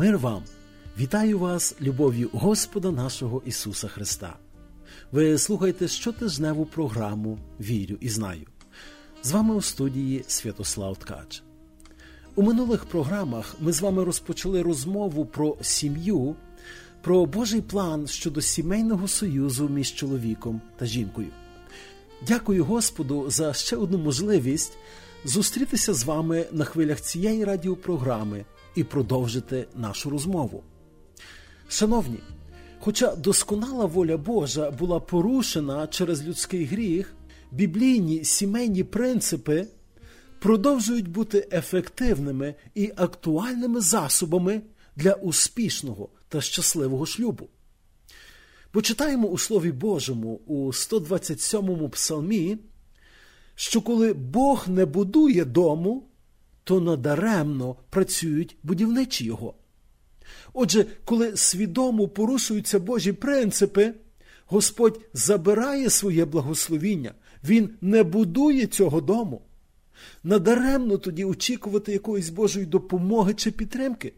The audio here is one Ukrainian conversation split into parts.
Мир вам! Вітаю вас любов'ю Господа нашого Ісуса Христа. Ви слухаєте щотижневу програму «Вірю і знаю». З вами у студії Святослав Ткач. У минулих програмах ми з вами розпочали розмову про сім'ю, про Божий план щодо сімейного союзу між чоловіком та жінкою. Дякую Господу за ще одну можливість зустрітися з вами на хвилях цієї радіопрограми і продовжити нашу розмову. Шановні, хоча досконала воля Божа була порушена через людський гріх, біблійні сімейні принципи продовжують бути ефективними і актуальними засобами для успішного та щасливого шлюбу. Почитаємо у Слові Божому у 127-му псалмі, що коли Бог не будує дому, то надаремно працюють будівничі його. Отже, коли свідомо порушуються Божі принципи, Господь забирає своє благословіння, Він не будує цього дому. Надаремно тоді очікувати якоїсь Божої допомоги чи підтримки.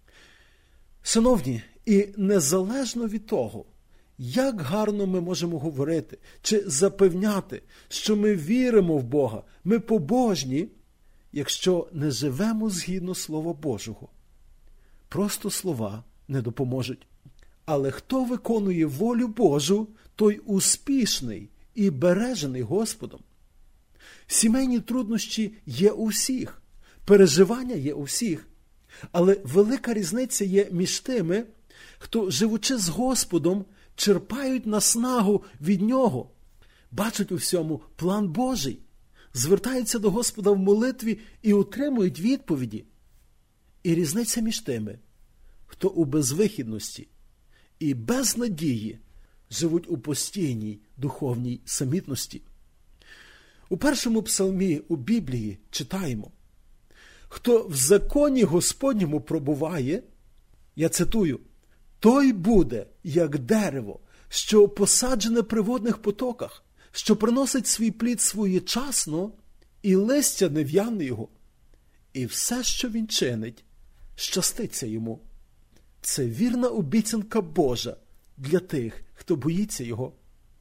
Шановні, і незалежно від того, як гарно ми можемо говорити чи запевняти, що ми віримо в Бога, ми побожні, якщо не живемо згідно Слова Божого. Просто слова не допоможуть. Але хто виконує волю Божу, той успішний і бережений Господом. Сімейні труднощі є у всіх, переживання є у всіх, але велика різниця є між тими, хто, живучи з Господом, черпають наснагу від Нього, бачать у всьому план Божий, звертаються до Господа в молитві і отримують відповіді. І різниця між тими, хто у безвихідності і без надії живуть у постійній духовній самітності. У першому псалмі у Біблії читаємо: «Хто в законі Господньому пробуває, я цитую, той буде, як дерево, що посаджене при водних потоках, що приносить свій плід своєчасно, і листя не в'яне його, і все, що він чинить, щаститься йому». Це вірна обіцянка Божа для тих, хто боїться його.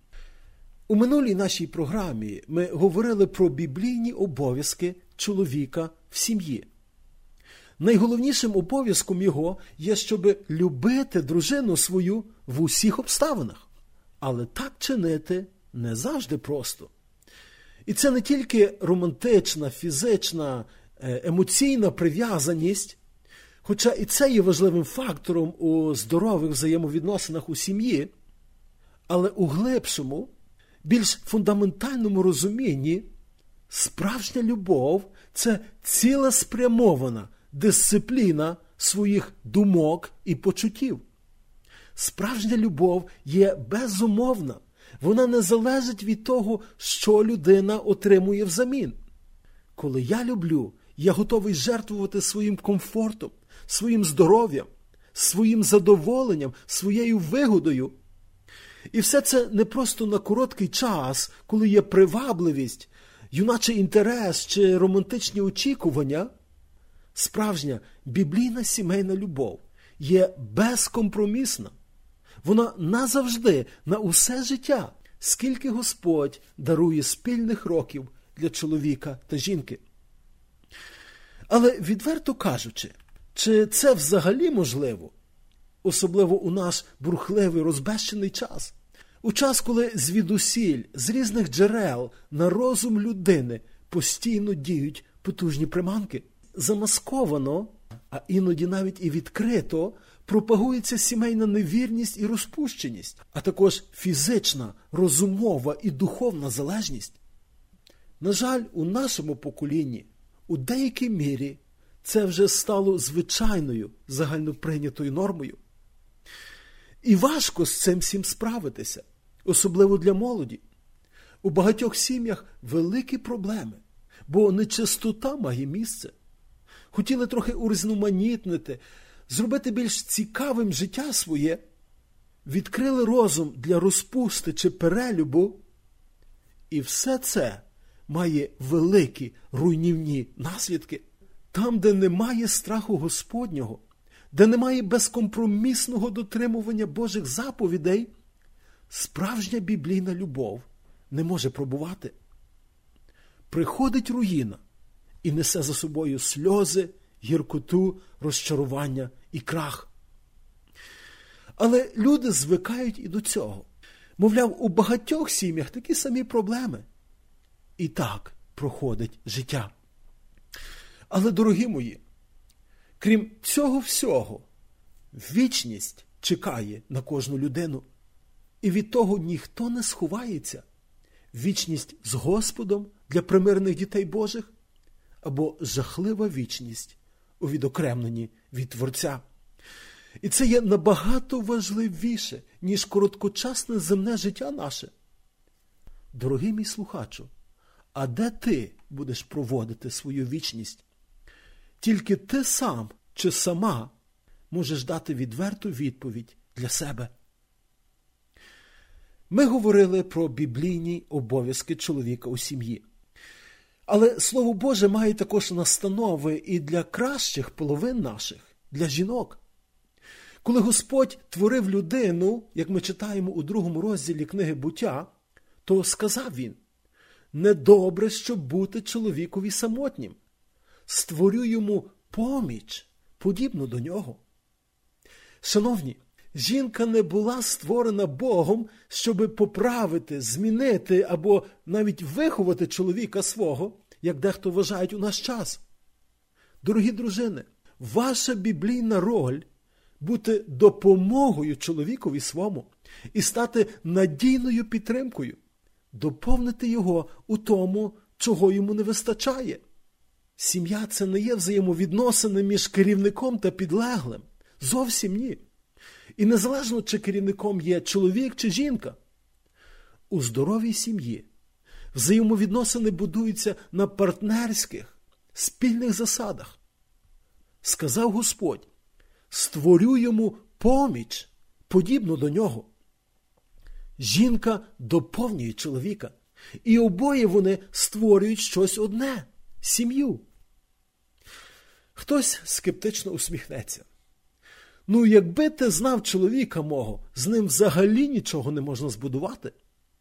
У минулій нашій програмі ми говорили про біблійні обов'язки чоловіка в сім'ї. Найголовнішим обов'язком його є, щоб любити дружину свою в усіх обставинах. Але так чинити не завжди просто. І це не тільки романтична, фізична, емоційна прив'язаність, хоча і це є важливим фактором у здорових взаємовідносинах у сім'ї, але у глибшому, більш фундаментальному розумінні справжня любов – це цілеспрямована дисципліна своїх думок і почуттів. Справжня любов є безумовна. Вона не залежить від того, що людина отримує взамін. Коли я люблю, я готовий жертвувати своїм комфортом, своїм здоров'ям, своїм задоволенням, своєю вигодою. І все це не просто на короткий час, коли є привабливість, юначий інтерес чи романтичні очікування. Справжня біблійна сімейна любов є безкомпромісна. Вона назавжди, на усе життя, скільки Господь дарує спільних років для чоловіка та жінки. Але, відверто кажучи, чи це взагалі можливо? Особливо у наш бурхливий, розбещений час. У час, коли звідусіль, з різних джерел на розум людини постійно діють потужні приманки. Замасковано, а іноді навіть і відкрито, пропагується сімейна невірність і розпущеність, а також фізична, розумова і духовна залежність. На жаль, у нашому поколінні, у деякій мірі, це вже стало звичайною загальноприйнятою нормою. І важко з цим всім справитися, особливо для молоді. У багатьох сім'ях великі проблеми, бо нечистота має місце. Хотіли трохи урізноманітнити, зробити більш цікавим життя своє, відкрили розум для розпусти чи перелюбу, і все це має великі руйнівні наслідки. Там, де немає страху Господнього, де немає безкомпромісного дотримування Божих заповідей, справжня біблійна любов не може пробувати. Приходить руїна і несе за собою сльози, гіркоту, розчарування і крах. Але люди звикають і до цього. Мовляв, у багатьох сім'ях такі самі проблеми. І так проходить життя. Але, дорогі мої, крім цього всього, вічність чекає на кожну людину. І від того ніхто не сховається. Вічність з Господом для примирних дітей Божих або жахлива вічність у відокремленні від Творця. І це є набагато важливіше, ніж короткочасне земне життя наше. Дорогий мій слухачу, а де ти будеш проводити свою вічність? Тільки ти сам чи сама можеш дати відверту відповідь для себе. Ми говорили про біблійні обов'язки чоловіка у сім'ї. Але Слово Боже має також настанови і для кращих половин наших, для жінок. Коли Господь творив людину, як ми читаємо у 2 розділі книги «Буття», то сказав він: «Недобре, щоб бути чоловікові самотнім. Створю йому поміч, подібну до нього». Шановні, жінка не була створена Богом, щоб поправити, змінити або навіть виховати чоловіка свого, як дехто вважають у наш час. Дорогі дружини, ваша біблійна роль – бути допомогою чоловікові свому і стати надійною підтримкою, доповнити його у тому, чого йому не вистачає. Сім'я – це не є взаємовідносини між керівником та підлеглим. Зовсім ні. І незалежно, чи керівником є чоловік чи жінка. У здоровій сім'ї взаємовідносини будуються на партнерських, спільних засадах. Сказав Господь: «Створю йому поміч, подібну до нього». Жінка доповнює чоловіка, і обоє вони створюють щось одне – сім'ю. Хтось скептично усміхнеться. Ну, якби ти знав чоловіка мого, з ним взагалі нічого не можна збудувати.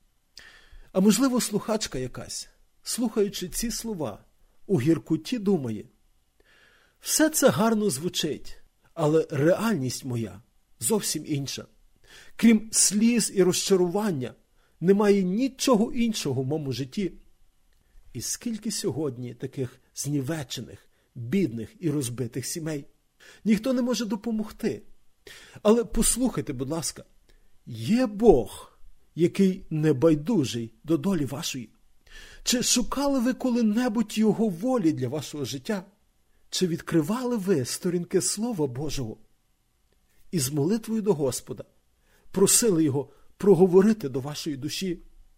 А можливо, слухачка якась, слухаючи ці слова, у гіркоті думає: все це гарно звучить, але реальність моя зовсім інша. Крім сліз і розчарування, немає нічого іншого в моєму житті. І скільки сьогодні таких знівечених, бідних і розбитих сімей. Ніхто не може допомогти. Але послухайте, будь ласка, є Бог, який небайдужий до долі вашої. Чи шукали ви коли-небудь Його волі для вашого життя? Чи відкривали ви сторінки Слова Божого? І з молитвою до Господа просили Його проговорити до вашої душі?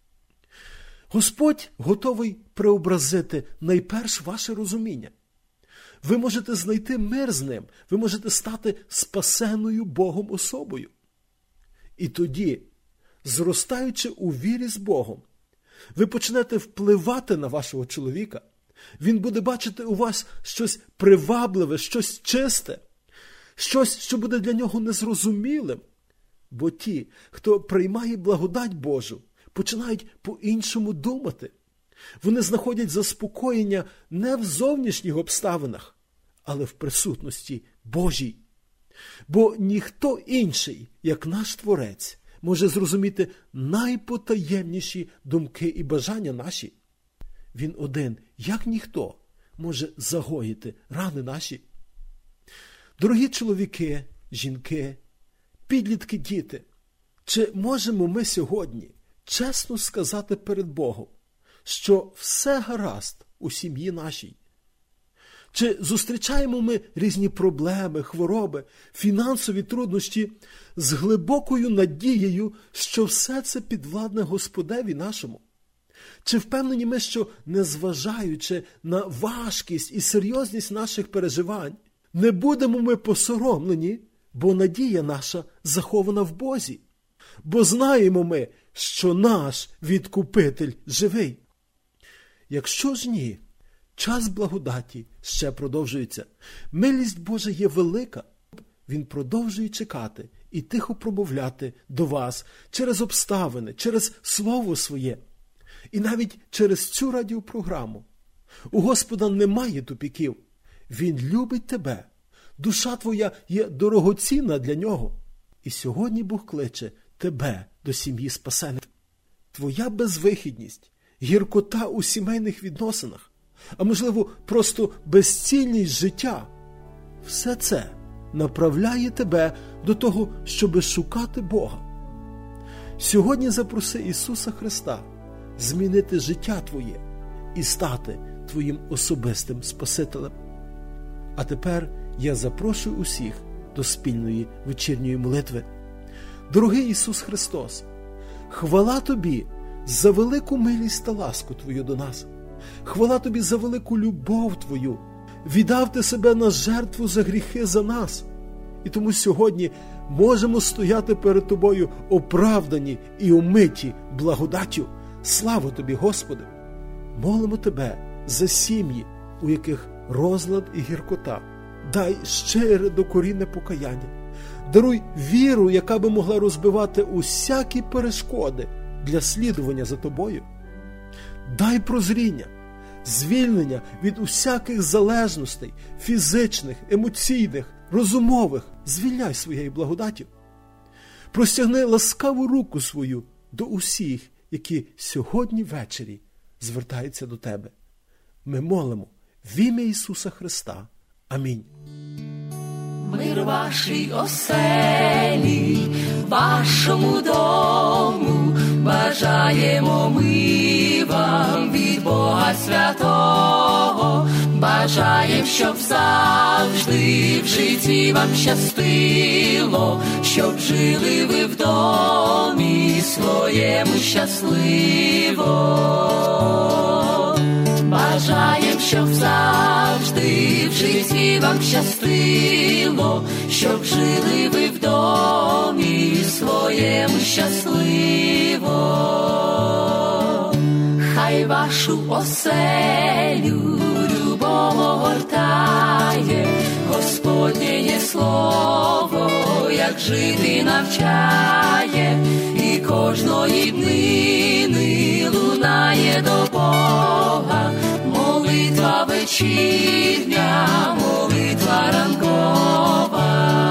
Господь готовий преобразити найперш ваше розуміння. Ви можете знайти мир з Ним, ви можете стати спасеною Богом особою. І тоді, зростаючи у вірі з Богом, ви почнете впливати на вашого чоловіка. Він буде бачити у вас щось привабливе, щось чисте, щось, що буде для нього незрозумілим. Бо ті, хто приймає благодать Божу, починають по-іншому думати. Вони знаходять заспокоєння не в зовнішніх обставинах, але в присутності Божій. Бо ніхто інший, як наш Творець, може зрозуміти найпотаємніші думки і бажання наші. Він один, як ніхто, може загоїти рани наші. Дорогі чоловіки, жінки, підлітки, діти, чи можемо ми сьогодні чесно сказати перед Богом, що все гаразд у сім'ї нашій? Чи зустрічаємо ми різні проблеми, хвороби, фінансові труднощі з глибокою надією, що все це підвладне Господеві нашому? Чи впевнені ми, що, незважаючи на важкість і серйозність наших переживань, не будемо ми посоромлені, бо надія наша захована в Бозі? Бо знаємо ми, що наш Відкупитель живий. Якщо ж ні, час благодаті ще продовжується. Милість Божа є велика. Він продовжує чекати і тихо промовляти до вас через обставини, через Слово Своє і навіть через цю радіопрограму. У Господа немає тупіків. Він любить тебе. Душа твоя є дорогоцінна для Нього. І сьогодні Бог кличе тебе до сім'ї спасених. Твоя безвихідність, гіркота у сімейних відносинах, а можливо просто безцільність життя – все це направляє тебе до того, щоби шукати Бога. Сьогодні запроси Ісуса Христа змінити життя твоє і стати твоїм особистим Спасителем. А тепер я запрошую усіх до спільної вечірньої молитви. Дорогий Ісус Христос, хвала Тобі за велику милість та ласку Твою до нас. Хвала Тобі за велику любов Твою. Віддав Ти себе на жертву за гріхи за нас. І тому сьогодні можемо стояти перед Тобою оправдані і омиті благодаттю. Слава Тобі, Господи! Молимо Тебе за сім'ї, у яких розлад і гіркота. Дай щире докорінне покаяння. Даруй віру, яка би могла розбивати усякі перешкоди для слідування за Тобою. Дай прозріння, звільнення від усяких залежностей, фізичних, емоційних, розумових. Звільняй своєю благодаттю. Простягни ласкаву руку свою до усіх, які сьогодні ввечері звертаються до Тебе. Ми молимо в ім'я Ісуса Христа. Амінь. Мир вашій оселі, вашому дому, бажаємо ми вам від Бога Святого. Бажаєм, щоб завжди в житті вам щастило, щоб жили ви в домі своєму щасливо. Бажаєм, щоб завжди в житті вам щастило, щоб жили ви в домі своєму щасливо. Хай вашу оселю любов огортає, Господнє є слово, як жити навчає, і кожної днини лунає до Бога молитва вечірня, молитва ранкова.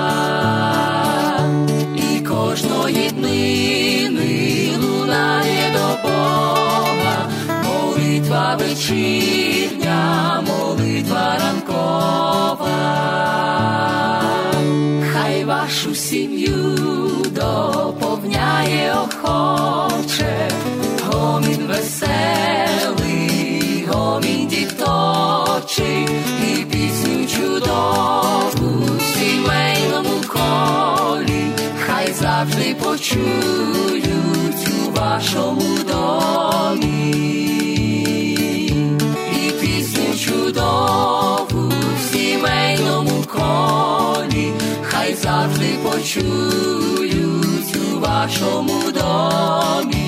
І кожної днини лунає до Бога молитва вечірня, молитва ранкова. Хай вашу сім'ю доповняє охоче гомін веселий, гомін діточий і пісню чудову в сімейному колі. Хай завжди почують у вашому домі. І пісню чудову в сімейному колі. Хай завжди почують у вашому домі.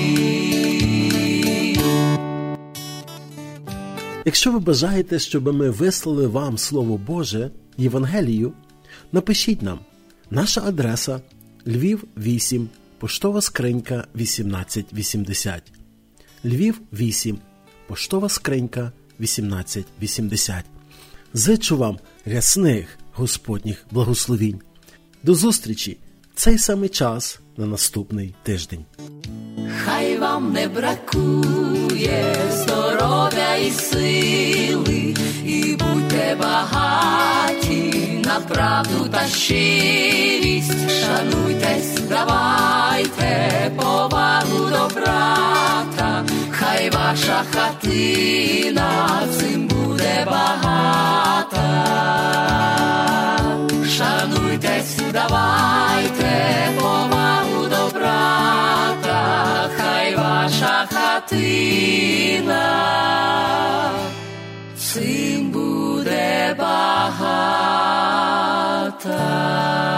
Якщо ви бажаєте, щоб ми вислали вам Слово Боже, Євангелію, напишіть нам. Наша адреса – Львів, 8, поштова скринька 1880. Львів, 8, поштова скринька 1880. Зичу вам рясних Господніх благословінь. До зустрічі в цей самий час на наступний тиждень. Хай вам не бракує здоров'я і сили, і будьте багаті на правду та щирість. Шануйтесь, давайте повагу до брата, хай ваша хатина цим буде багата. Шануйтесь, давайте повагу до брата, хай ваша хатина цим буде багата.